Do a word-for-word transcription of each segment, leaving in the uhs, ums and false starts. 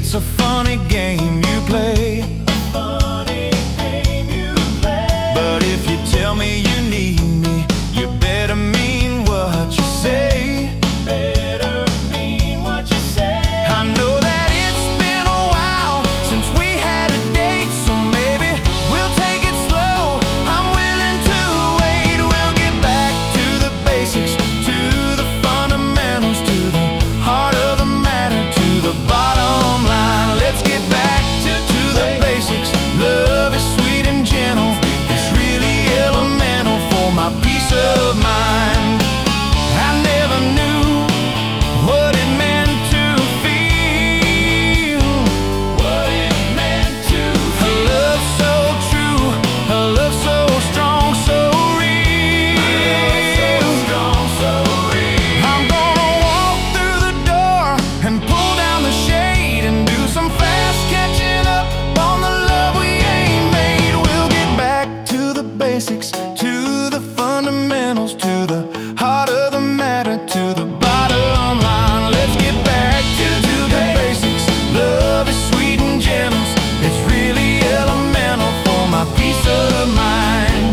It's a funny game you play, a funny game you play. but if you tell me you need me, you better mean what you say. Better mean what you say. I know that it's been a while since we had a date, so maybe we'll take it slow. I'm willing to wait. We'll get back to the basics, to the fundamentals, to the heart of the matter, to the bottom line. Let's get back to, to the basics. Love is sweet and gentle. It's really elemental for my peace of mind. I never knew what it meant to feel, What it meant to a love so true, a love so strong, so real. strong, so real. I'm gonna walk through the door and pull down the shade and do some fast catching up on the love we ain't made. We'll get back to the basics, to the fundamentals, to the heart of the matter, to the bottom line. Let's get back to, to the basics. Love is sweet and gentle. It's really elemental for my peace of mind.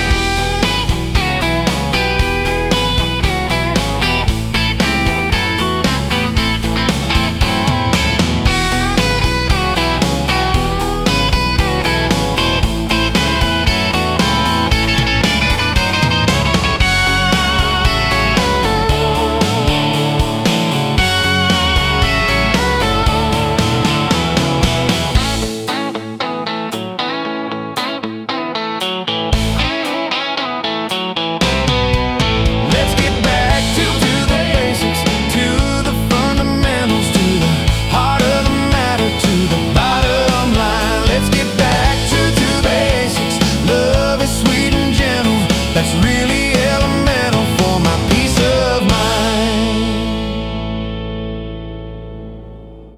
Let's get back to, to the basics, to the fundamentals, to the heart of the matter, to the bottom line. Let's get back to, to basics. Love is sweet and gentle. That's really